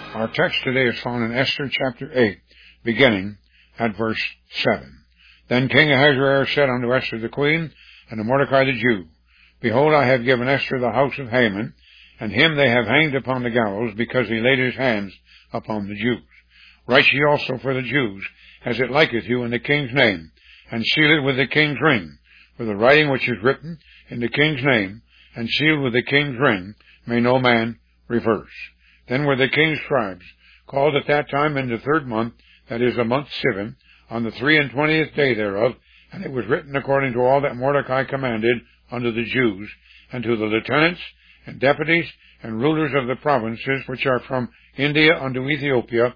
Our text today is found in Esther chapter 8, beginning at verse 7. Then King Ahasuerus said unto Esther the queen, and to Mordecai the Jew, Behold, I have given Esther the house of Haman, and him they have hanged upon the gallows, because he laid his hands upon the Jews. Write ye also for the Jews, as it liketh you in the king's name, and seal it with the king's ring. For the writing which is written in the king's name, and sealed with the king's ring, may no man reverse. Then were the king's scribes called at that time in the 3rd month, that is the month Sivan, on the 23rd day thereof, and it was written according to all that Mordecai commanded unto the Jews, and to the lieutenants, and deputies, and rulers of the provinces which are from India unto Ethiopia,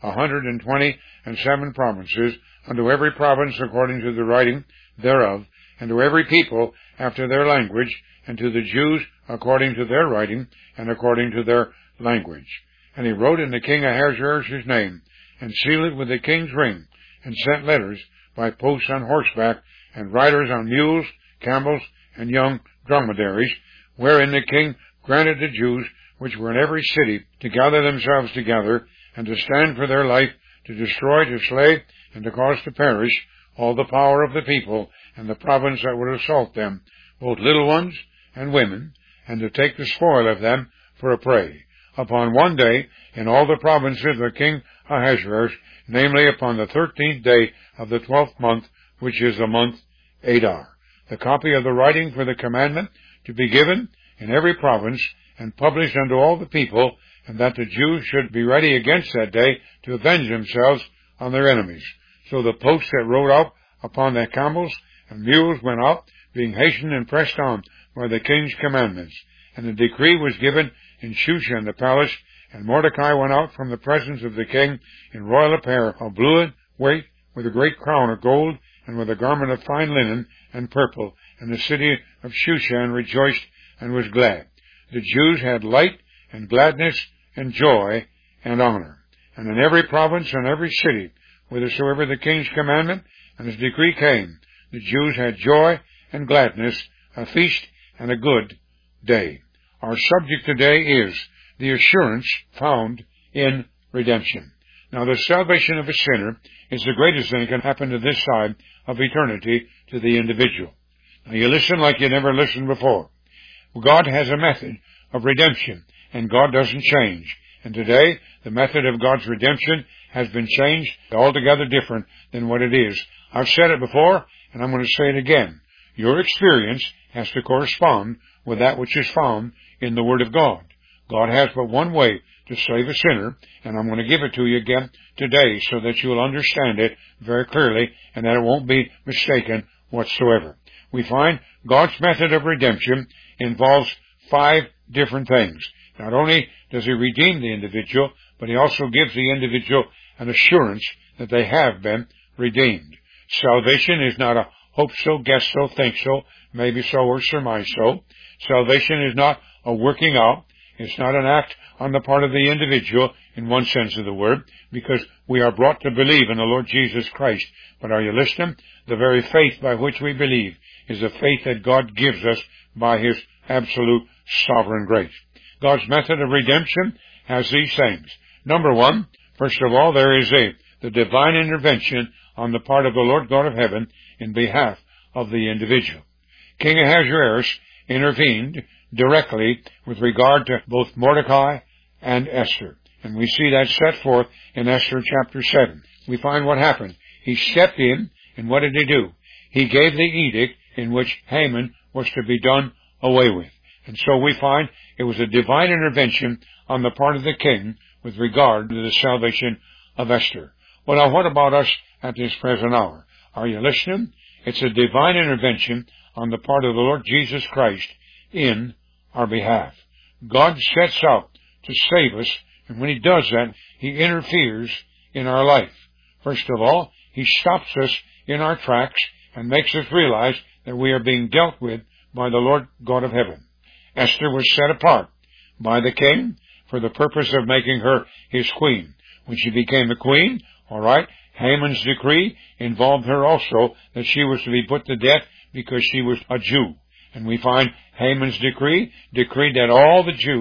127 provinces, unto every province according to the writing thereof, and to every people after their language, and to the Jews according to their writing, and according to their language. And he wrote in the king Ahasuerus' name, and sealed it with the king's ring, and sent letters by posts on horseback, and riders on mules, camels, and young dromedaries, wherein the king granted the Jews which were in every city to gather themselves together, and to stand for their life, to destroy, to slay, and to cause to perish all the power of the people, and the province that would assault them, both little ones and women, and to take the spoil of them for a prey. Upon one day, in all the provinces of King Ahasuerus, namely upon the 13th day of the 12th month, which is the month Adar. The copy of the writing for the commandment to be given in every province, and published unto all the people, and that the Jews should be ready against that day to avenge themselves on their enemies. So the posts that rode out upon their camels and mules went out, being hastened and pressed on by the king's commandments. And the decree was given in Shushan the palace, and Mordecai went out from the presence of the king in royal apparel of blue weight, with a great crown of gold, and with a garment of fine linen and purple. And the city of Shushan rejoiced and was glad. The Jews had light and gladness and joy and honor. And in every province and every city, whithersoever the king's commandment and his decree came, the Jews had joy and gladness, a feast and a good day. Our subject today is the assurance found in redemption. Now, the salvation of a sinner is the greatest thing that can happen to this side of eternity to the individual. Now, you listen like you never listened before. God has a method of redemption, and God doesn't change. And today, the method of God's redemption has been changed altogether different than what it is. I've said it before, and I'm going to say it again. Your experience has to correspond with that which is found in the Word of God. God has but one way to save a sinner, and I'm going to give it to you again today so that you'll understand it very clearly and that it won't be mistaken whatsoever. We find God's method of redemption involves 5 different things. Not only does He redeem the individual, but He also gives the individual an assurance that they have been redeemed. Salvation is not a hope so, guess so, think so, maybe so, or surmise so. Salvation is not a working out. It's not an act on the part of the individual in one sense of the word, because we are brought to believe in the Lord Jesus Christ. But are you listening? The very faith by which we believe is the faith that God gives us by His absolute sovereign grace. God's method of redemption has these things. Number 1, first of all, there is the divine intervention on the part of the Lord God of heaven in behalf of the individual. King Ahasuerus intervened directly with regard to both Mordecai and Esther. And we see that set forth in Esther chapter 7. We find what happened. He stepped in, and what did he do? He gave the edict in which Haman was to be done away with. And so we find it was a divine intervention on the part of the king with regard to the salvation of Esther. Well, now what about us at this present hour? Are you listening? It's a divine intervention on the part of the Lord Jesus Christ in our behalf. God sets out to save us, and when He does that, He interferes in our life. First of all, He stops us in our tracks and makes us realize that we are being dealt with by the Lord God of heaven. Esther was set apart by the king for the purpose of making her his queen. When she became a queen, all right, Haman's decree involved her also that she was to be put to death because she was a Jew. And we find Haman's decree decreed that all the Jews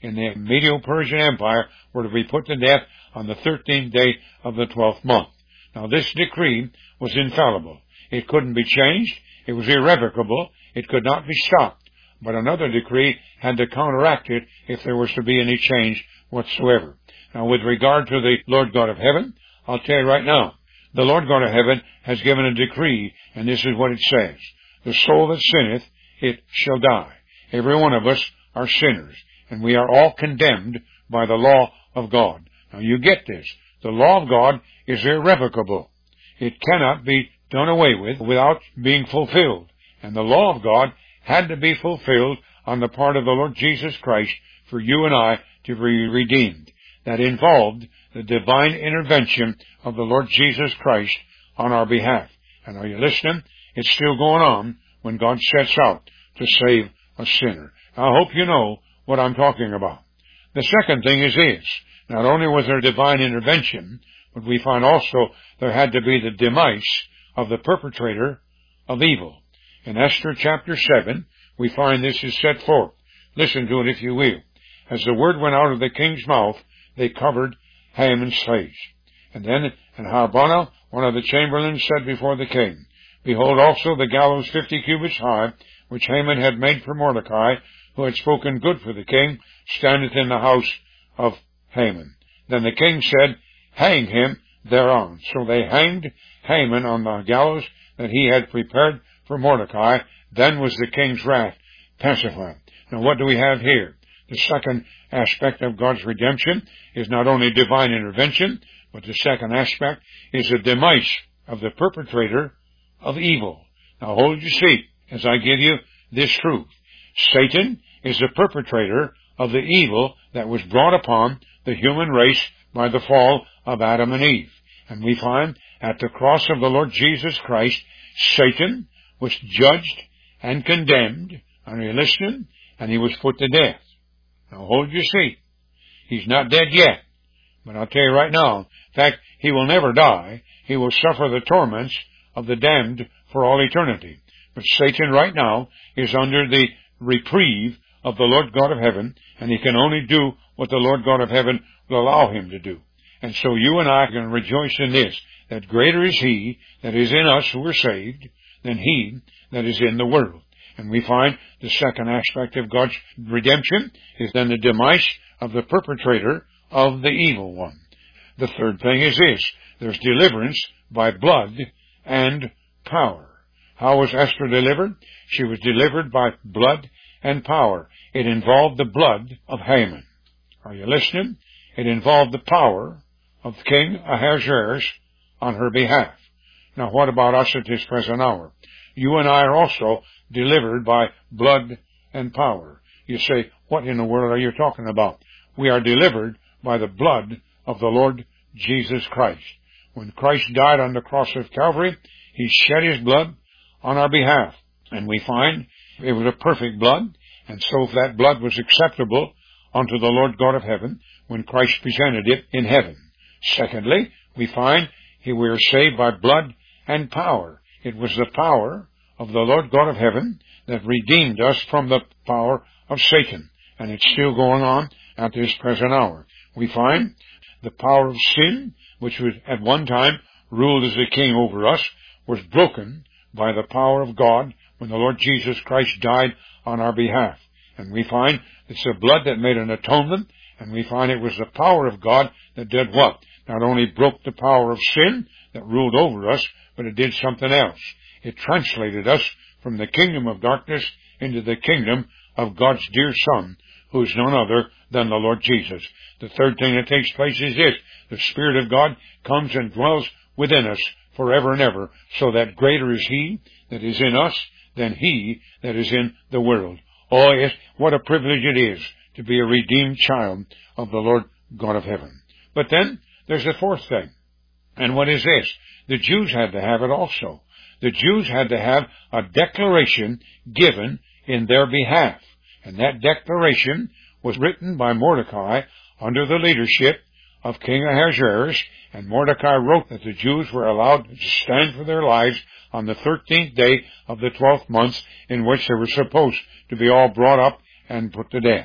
in the Medo-Persian Empire were to be put to death on the 13th day of the 12th month. Now this decree was infallible. It couldn't be changed. It was irrevocable. It could not be stopped. But another decree had to counteract it if there was to be any change whatsoever. Now with regard to the Lord God of heaven, I'll tell you right now, the Lord God of heaven has given a decree, and this is what it says. The soul that sinneth, it shall die. Every one of us are sinners, and we are all condemned by the law of God. Now you get this. The law of God is irrevocable. It cannot be done away with without being fulfilled. And the law of God had to be fulfilled on the part of the Lord Jesus Christ for you and I to be redeemed. That involved the divine intervention of the Lord Jesus Christ on our behalf. And are you listening? It's still going on when God sets out to save a sinner. I hope you know what I'm talking about. The second thing is this. Not only was there divine intervention, but we find also there had to be the demise of the perpetrator of evil. In Esther chapter 7, we find this is set forth. Listen to it if you will. As the word went out of the king's mouth, they covered Haman's face. And then, and Harbona, one of the chamberlains, said before the king, Behold also the gallows 50 cubits high, which Haman had made for Mordecai, who had spoken good for the king, standeth in the house of Haman. Then the king said, Hang him thereon. So they hanged Haman on the gallows that he had prepared for Mordecai. Then was the king's wrath pacified. Now what do we have here? The second aspect of God's redemption is not only divine intervention, but the second aspect is the demise of the perpetrator of evil. Now hold your seat as I give you this truth. Satan is the perpetrator of the evil that was brought upon the human race by the fall of Adam and Eve. And we find at the cross of the Lord Jesus Christ, Satan was judged and condemned. Are you listening? And he was put to death. Now hold your seat. He's not dead yet. But I'll tell you right now, in fact, he will never die. He will suffer the torments of the damned for all eternity. But Satan right now is under the reprieve of the Lord God of heaven, and he can only do what the Lord God of heaven will allow him to do. And so you and I can rejoice in this, that greater is he that is in us who are saved than he that is in the world. And we find the second aspect of God's redemption is then the demise of the perpetrator of the evil one. The third thing is this. There's deliverance by blood and power. How was Esther delivered? She was delivered by blood and power. It involved the blood of Haman. Are you listening? It involved the power of King Ahasuerus on her behalf. Now what about us at this present hour? You and I are also delivered by blood and power. You say, what in the world are you talking about? We are delivered by the blood of the Lord Jesus Christ. When Christ died on the cross of Calvary, he shed his blood on our behalf. And we find it was a perfect blood, and so that blood was acceptable unto the Lord God of heaven when Christ presented it in heaven. Secondly, we find we are saved by blood and power. It was the power of the Lord God of heaven that redeemed us from the power of Satan. And it's still going on at this present hour. We find the power of sin, which was at one time ruled as a king over us, was broken by the power of God when the Lord Jesus Christ died on our behalf. And we find it's the blood that made an atonement, and we find it was the power of God that did what? Not only broke the power of sin that ruled over us, but it did something else. It translated us from the kingdom of darkness into the kingdom of God's dear Son, who is none other than the Lord Jesus. The third thing that takes place is this. The Spirit of God comes and dwells within us forever and ever, so that greater is he that is in us than he that is in the world. Oh, yes, what a privilege it is to be a redeemed child of the Lord God of heaven. But then there's a fourth thing. And what is this? The Jews had to have it also. The Jews had to have a declaration given in their behalf. And that declaration was written by Mordecai under the leadership of King Ahasuerus. And Mordecai wrote that the Jews were allowed to stand for their lives on the 13th day of the 12th month, in which they were supposed to be all brought up and put to death.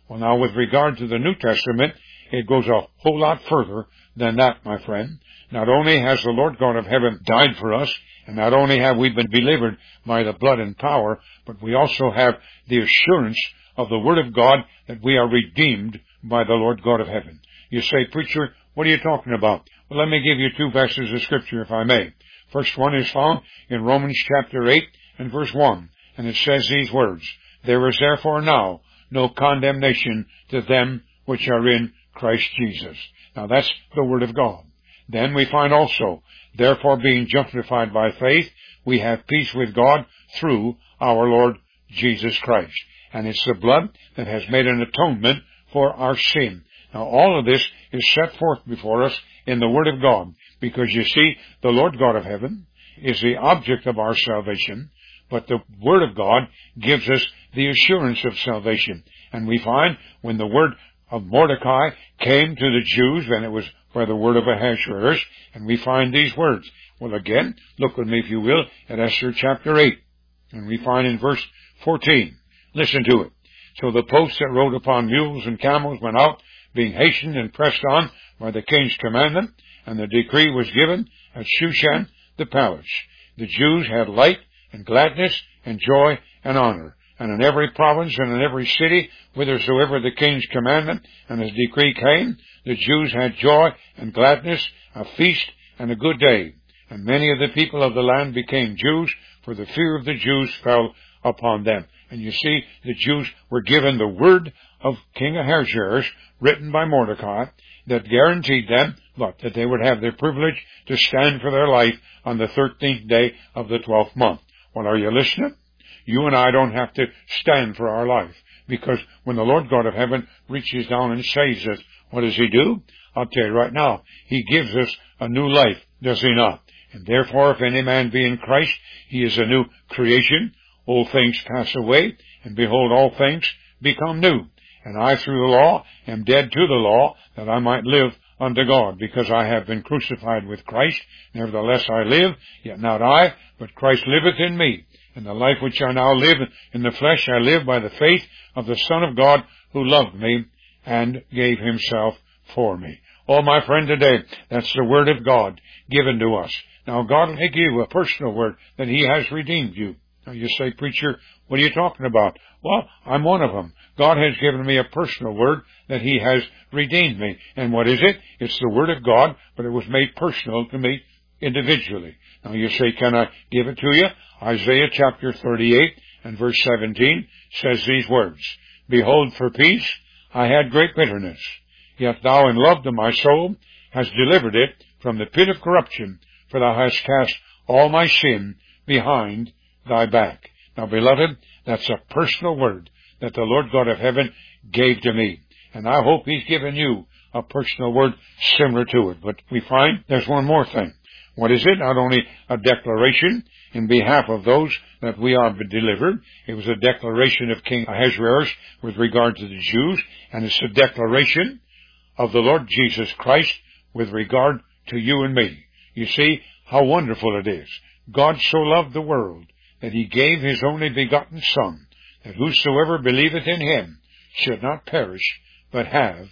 Well, now, with regard to the New Testament, it goes a whole lot further than that, my friend. Not only has the Lord God of heaven died for us, and not only have we been delivered by the blood and power, but we also have the assurance of the Word of God that we are redeemed by the Lord God of heaven. You say, preacher, what are you talking about? Well, let me give you 2 verses of Scripture, if I may. First one is found in Romans chapter 8 and verse 1, and it says these words, "There is therefore now no condemnation to them which are in Christ Jesus." Now that's the Word of God. Then we find also, "Therefore being justified by faith, we have peace with God through our Lord Jesus Christ." And it's the blood that has made an atonement for our sin. Now all of this is set forth before us in the Word of God, because you see, the Lord God of heaven is the object of our salvation, but the Word of God gives us the assurance of salvation. And we find when the word of Mordecai came to the Jews, then it was by the word of Ahasuerus, and we find these words. Well, again, look with me, if you will, at Esther chapter 8, and we find in verse 14. Listen to it. "So the posts that rode upon mules and camels went out, being hastened and pressed on by the king's commandment, and the decree was given at Shushan the palace. The Jews had light and gladness and joy and honor. And in every province and in every city, whithersoever the king's commandment and his decree came, the Jews had joy and gladness, a feast and a good day. And many of the people of the land became Jews, for the fear of the Jews fell upon them." And you see, the Jews were given the word of King Ahasuerus, written by Mordecai, that guaranteed them, that they would have the privilege to stand for their life on the 13th day of the 12th month. Well, are you listening? You and I don't have to stand for our life, because when the Lord God of heaven reaches down and saves us, what does He do? I'll tell you right now, He gives us a new life, does He not? And therefore, if any man be in Christ, he is a new creation. Old things pass away, and behold, all things become new. And I, through the law, am dead to the law, that I might live unto God, because I have been crucified with Christ. Nevertheless I live, yet not I, but Christ liveth in me. And the life which I now live in the flesh, I live by the faith of the Son of God, who loved me and gave Himself for me. Oh, my friend, today, that's the Word of God given to us. Now, God will give you a personal word that He has redeemed you. Now, you say, preacher, what are you talking about? Well, I'm one of them. God has given me a personal word that He has redeemed me. And what is it? It's the Word of God, but it was made personal to me individually. Now, you say, can I give it to you? Isaiah chapter 38 and verse 17 says these words, "Behold, for peace I had great bitterness, yet thou in love to my soul hast delivered it from the pit of corruption, for thou hast cast all my sin behind thy back." Now, beloved, that's a personal word that the Lord God of heaven gave to me. And I hope He's given you a personal word similar to it. But we find there's one more thing. What is it? Not only a declaration in behalf of those that we are delivered. It was a declaration of King Ahasuerus with regard to the Jews, and it's a declaration of the Lord Jesus Christ with regard to you and me. You see how wonderful it is. God so loved the world that He gave His only begotten Son, that whosoever believeth in Him should not perish, but have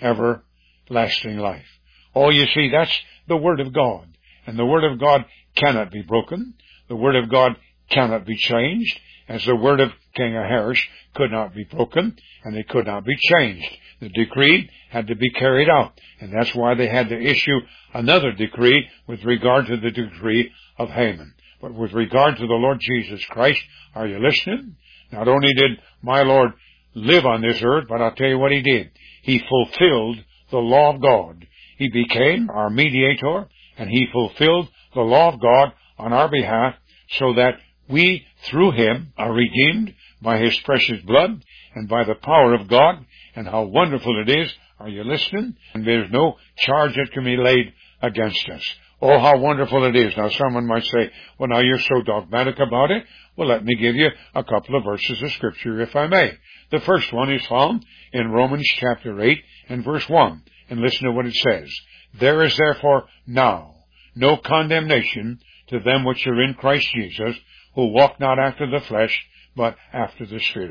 everlasting life. Oh, you see, that's the Word of God. And the Word of God cannot be broken. The Word of God cannot be changed, as the word of King Ahasuerus could not be broken, and it could not be changed. The decree had to be carried out, and that's why they had to issue another decree with regard to the decree of Haman. But with regard to the Lord Jesus Christ, are you listening? Not only did my Lord live on this earth, but I'll tell you what He did. He fulfilled the law of God. He became our mediator, and He fulfilled the law of God on our behalf, so that we, through Him, are redeemed by His precious blood and by the power of God. And how wonderful it is. Are you listening? And there's no charge that can be laid against us. Oh, how wonderful it is. Now, someone might say, well, now you're so dogmatic about it. Well, let me give you a couple of verses of Scripture, if I may. The first one is found in Romans chapter 8 and verse 1. And listen to what it says. "There is therefore now no condemnation to them which are in Christ Jesus, who walk not after the flesh, but after the Spirit."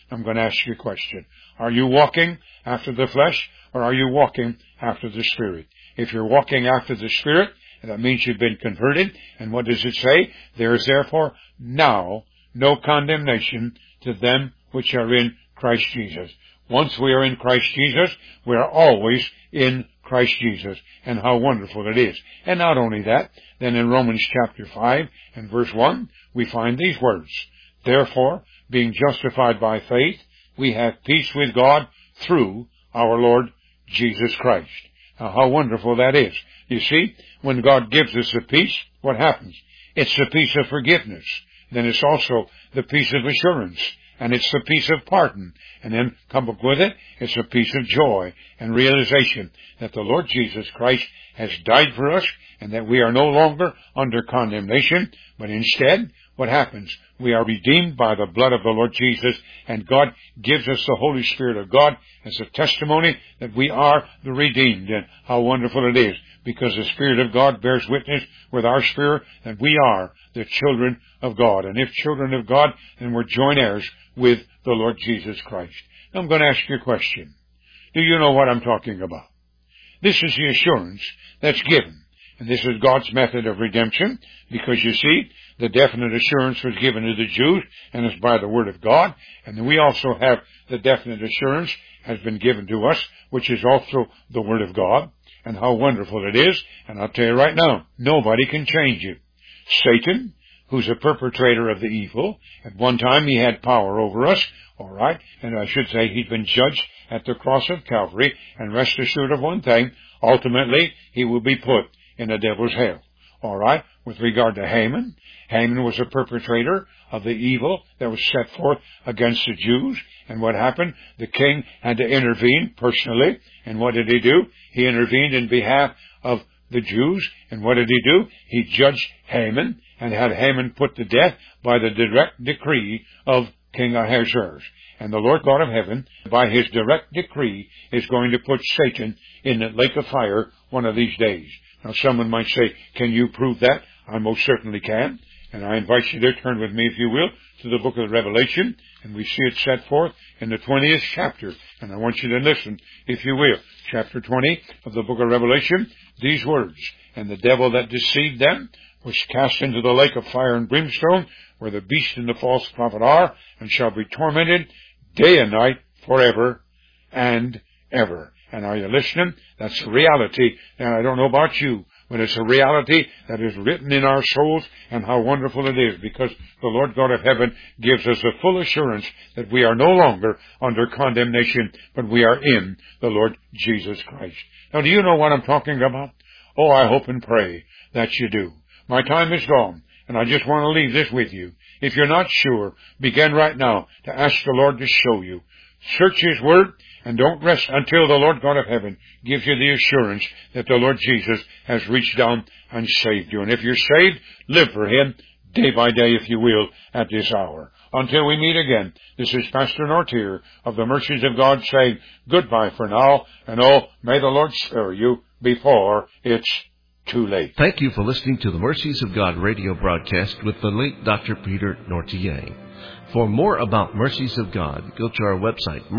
I'm going to ask you a question. Are you walking after the flesh, or are you walking after the Spirit? If you're walking after the Spirit, that means you've been converted. And what does it say? There is therefore now no condemnation to them which are in Christ Jesus. Once we are in Christ Jesus, we are always in Christ Jesus. And how wonderful it is. And not only that, then in Romans chapter 5 and verse 1, we find these words. Therefore, being justified by faith, we have peace with God through our Lord Jesus Christ. Now, how wonderful that is. You see, when God gives us a peace, what happens? It's the peace of forgiveness. Then it's also the peace of assurance. And it's the peace of pardon. And then come up with it, it's a peace of joy and realization that the Lord Jesus Christ has died for us and that we are no longer under condemnation, but instead, what happens? We are redeemed by the blood of the Lord Jesus, and God gives us the Holy Spirit of God as a testimony that we are the redeemed. And how wonderful it is, because the Spirit of God bears witness with our spirit that we are the children of God. And if children of God, then we're joint heirs with the Lord Jesus Christ. Now, I'm going to ask you a question. Do you know what I'm talking about? This is the assurance that's given. And this is God's method of redemption, because you see, the definite assurance was given to the Jews, and it's by the Word of God. And then we also have the definite assurance has been given to us, which is also the Word of God. And how wonderful it is. And I'll tell you right now, nobody can change it. Satan, who's a perpetrator of the evil, at one time he had power over us, all right? And I should say he's been judged at the cross of Calvary, and rest assured of one thing, ultimately he will be put in the devil's hell. All right? With regard to Haman, Haman was a perpetrator of the evil that was set forth against the Jews. And what happened? The king had to intervene personally. And what did he do? He intervened in behalf of the Jews. And what did he do? He judged Haman and had Haman put to death by the direct decree of King Ahasuerus. And the Lord God of heaven, by his direct decree, is going to put Satan in the lake of fire one of these days. Now, someone might say, can you prove that? I most certainly can. And I invite you to turn with me, if you will, to the book of Revelation. And we see it set forth in the 20th chapter. And I want you to listen, if you will. Chapter 20 of the book of Revelation, these words. And the devil that deceived them was cast into the lake of fire and brimstone, where the beast and the false prophet are, and shall be tormented day and night forever and ever. And are you listening? That's reality. And I don't know about you, but it's a reality that is written in our souls, and how wonderful it is, because the Lord God of heaven gives us a full assurance that we are no longer under condemnation, but we are in the Lord Jesus Christ. Now, do you know what I'm talking about? Oh, I hope and pray that you do. My time is gone, and I just want to leave this with you. If you're not sure, begin right now to ask the Lord to show you. Search His Word, and don't rest until the Lord God of heaven gives you the assurance that the Lord Jesus has reached down and saved you. And if you're saved, live for Him day by day, if you will, at this hour. Until we meet again, this is Pastor Nortier of the Mercies of God saying goodbye for now, and oh, may the Lord spare you before it's too late. Thank you for listening to the Mercies of God radio broadcast with the late Dr. Peter Nortier. For more about Mercies of God, go to our website,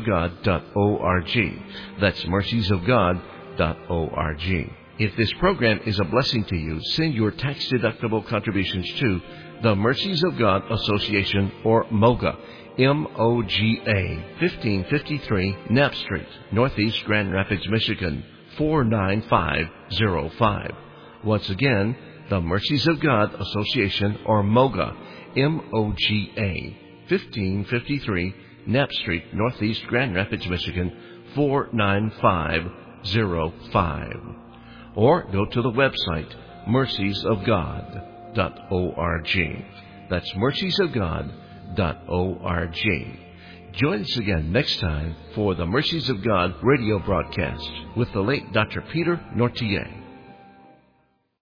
merciesofgod.org. That's merciesofgod.org. If this program is a blessing to you, send your tax-deductible contributions to the Mercies of God Association, or MOGA, M-O-G-A, 1553 Knapp Street, Northeast Grand Rapids, Michigan, 49505. Once again, the Mercies of God Association, or MOGA, M-O-G-A, 1553 Knapp Street, Northeast Grand Rapids, Michigan, 49505. Or go to the website, merciesofgod.org. That's merciesofgod.org. Join us again next time for the Mercies of God radio broadcast with the late Dr. Peter Nortier.